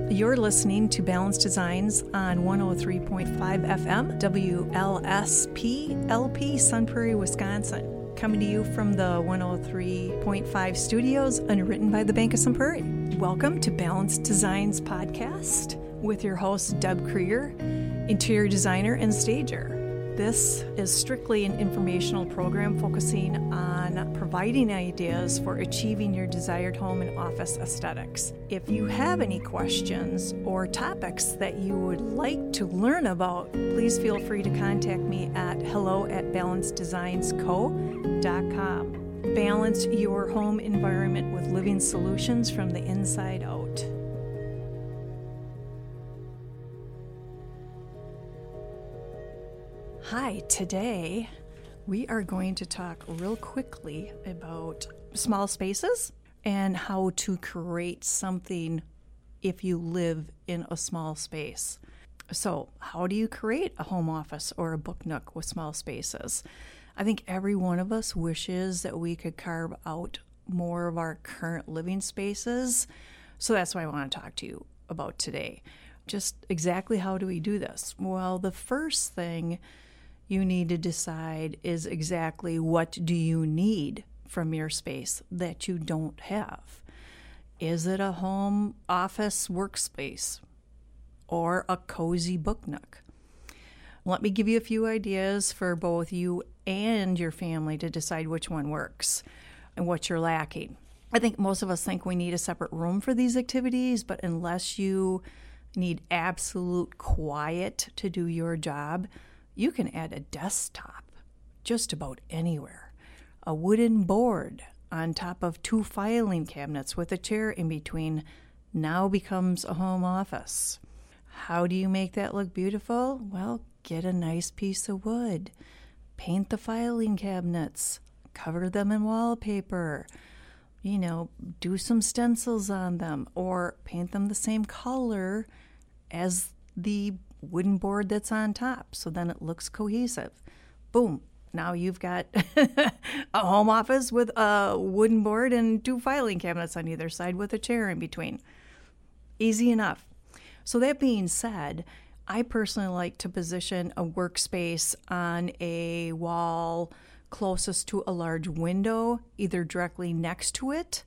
You're listening to Balanced Designs on 103.5 FM, WLSP LP, Sun Prairie, Wisconsin. Coming to you from the 103.5 studios, underwritten by the Bank of Sun Prairie. Welcome to Balanced Designs podcast with your host, Deb Krieger, interior designer and stager. This is strictly an informational program focusing on providing ideas for achieving your desired home and office aesthetics. If you have any questions or topics that you would like to learn about, please feel free to contact me at hello@balanceddesignsco.com. Balance your home environment with living solutions from the inside out. Hi, today we are going to talk real quickly about small spaces and how to create something if you live in a small space. So, how do you create a home office or a book nook with small spaces? I think every one of us wishes that we could carve out more of our current living spaces. So that's what I want to talk to you about today. Just exactly how do we do this? Well, the first thing you need to decide is exactly what do you need from your space that you don't have. Is it a home office workspace or a cozy book nook? Let me give you a few ideas for both you and your family to decide which one works and what you're lacking. I think most of us think we need a separate room for these activities, but unless you need absolute quiet to do your job, you can add a desktop just about anywhere. A wooden board on top of two filing cabinets with a chair in between now becomes a home office. How do you make that look beautiful? Well, get a nice piece of wood. Paint the filing cabinets. Cover them in wallpaper. Do some stencils on them or paint them the same color as the wooden board that's on top, so then it looks cohesive. Boom. Now you've got a home office with a wooden board and two filing cabinets on either side with a chair in between. Easy enough. So that being said, I personally like to position a workspace on a wall closest to a large window, either directly next to it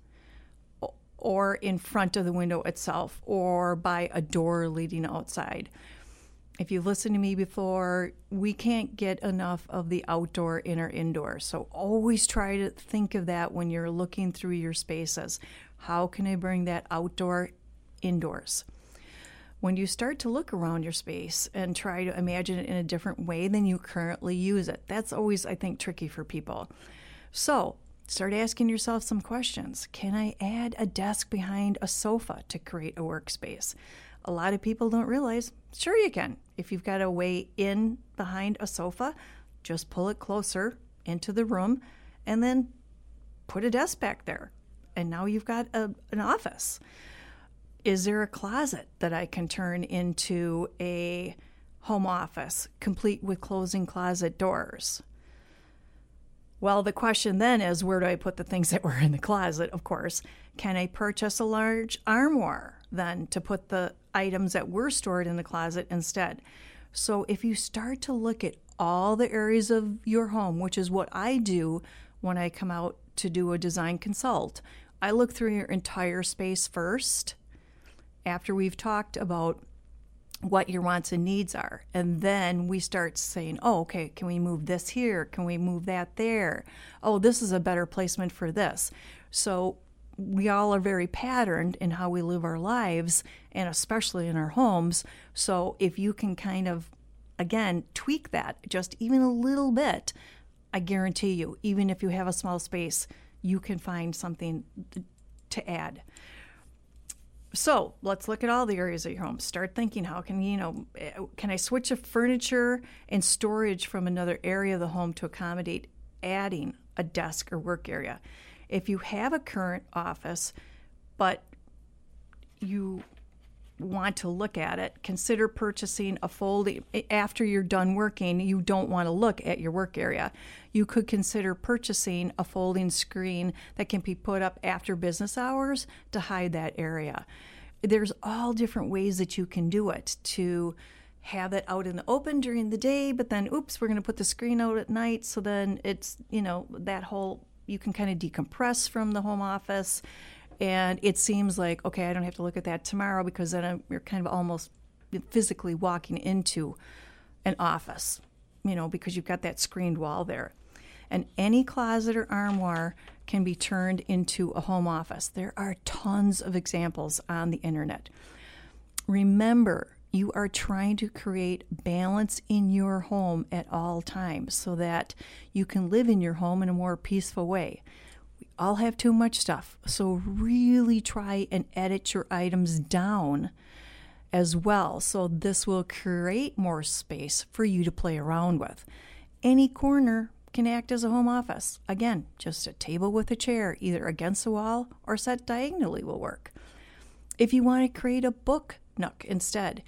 or in front of the window itself or by a door leading outside. If you've listened to me before, we can't get enough of the outdoor, inner, indoor. So always try to think of that when you're looking through your spaces. How can I bring that outdoor indoors? When you start to look around your space and try to imagine it in a different way than you currently use it, that's always, I think, tricky for people. So start asking yourself some questions. Can I add a desk behind a sofa to create a workspace? A lot of people don't realize, sure you can. If you've got a way in behind a sofa, just pull it closer into the room and then put a desk back there. And now you've got an office. Is there a closet that I can turn into a home office, complete with closing closet doors? Well, the question then is, where do I put the things that were in the closet, of course? Can I purchase a large armoire then to put the items that were stored in the closet instead? So if you start to look at all the areas of your home, which is what I do when I come out to do a design consult, I look through your entire space first after we've talked about what your wants and needs are. And then we start saying, oh, okay, can we move this here? Can we move that there? Oh, this is a better placement for this. So we all are very patterned in how we live our lives, and especially in our homes. So if you can kind of, again, tweak that just even a little bit, I guarantee you, even if you have a small space, you can find something to add. So let's look at all the areas of your home. Start thinking, how can I switch a furniture and storage from another area of the home to accommodate adding a desk or work area? If you have a current office, but you want to look at it, consider purchasing a folding. After you're done working, you don't want to look at your work area. You could consider purchasing a folding screen that can be put up after business hours to hide that area. there's all different ways that you can do it to have it out in the open during the day, but then, oops, we're going to put the screen out at night. So then it's, that whole, you can kind of decompress from the home office. And it seems like, okay, I don't have to look at that tomorrow, because then you're kind of almost physically walking into an office, because you've got that screened wall there. And any closet or armoire can be turned into a home office. There are tons of examples on the internet. Remember, you are trying to create balance in your home at all times so that you can live in your home in a more peaceful way. We all have too much stuff, so really try and edit your items down as well, so this will create more space for you to play around with. Any corner can act as a home office. Again, just a table with a chair, either against the wall or set diagonally, will work. If you want to create a book nook instead,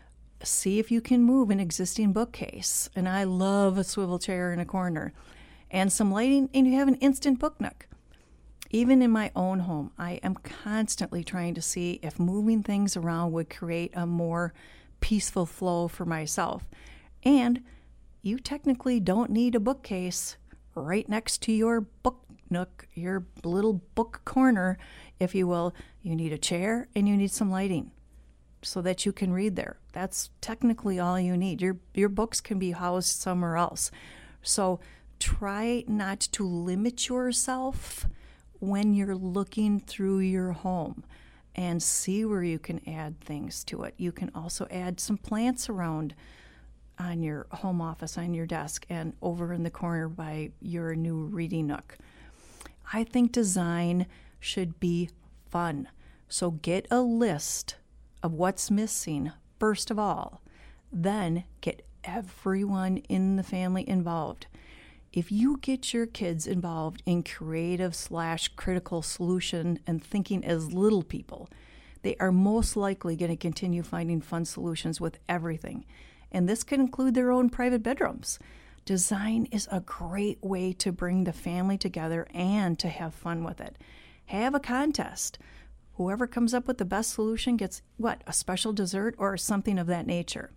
see if you can move an existing bookcase. And I love a swivel chair in a corner and some lighting, and you have an instant book nook. Even in my own home, I am constantly trying to see if moving things around would create a more peaceful flow for myself. And you technically don't need a bookcase right next to your book nook, your little book corner, if you will. You need a chair and you need some lighting so that you can read there. That's technically all you need. Your books can be housed somewhere else. So try not to limit yourself when you're looking through your home, and see where you can add things to it. You can also add some plants around on your home office, on your desk, and over in the corner by your new reading nook. I think design should be fun. So get a list of what's missing first of all, then get everyone in the family involved. If you get your kids involved in creative/critical solution and thinking as little people, they are most likely going to continue finding fun solutions with everything. And this can include their own private bedrooms. Design is a great way to bring the family together and to have fun with it. Have a contest. Whoever comes up with the best solution gets, a special dessert or something of that nature.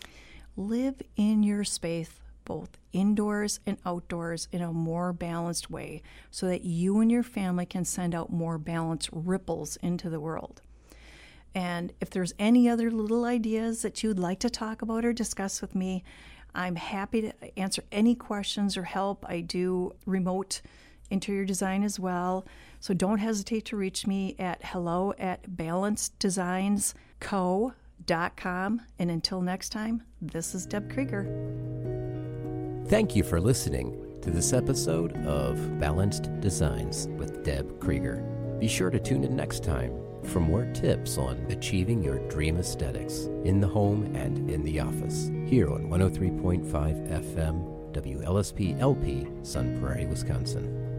Live in your space, both indoors and outdoors, in a more balanced way so that you and your family can send out more balanced ripples into the world. And if there's any other little ideas that you'd like to talk about or discuss with me, I'm happy to answer any questions or help. I do remote interior design as well. So don't hesitate to reach me at hello@balanceddesignsco.com. And until next time, this is Deb Krieger. Thank you for listening to this episode of Balanced Designs with Deb Krieger. Be sure to tune in next time for more tips on achieving your dream aesthetics in the home and in the office, here on 103.5 FM, WLSP LP, Sun Prairie, Wisconsin.